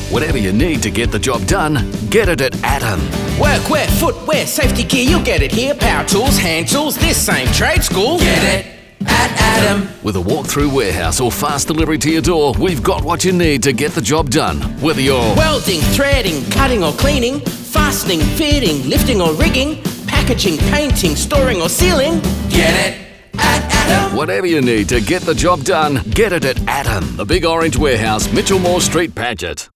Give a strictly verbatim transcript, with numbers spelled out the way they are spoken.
Whatever you need to get the job done, get it at Adam. Workwear, footwear, safety gear, you'll get it here. Power tools, hand tools, this ain't trade school. Get it at Adam. With a walk-through warehouse or fast delivery to your door, we've got what you need to get the job done. Whether you're welding, threading, cutting or cleaning, fastening, fitting, lifting or rigging, packaging, painting, storing or sealing, get it at Adam. Whatever you need to get the job done, get it at Adam. The Big Orange Warehouse, Mitchell Moore Street, Paget.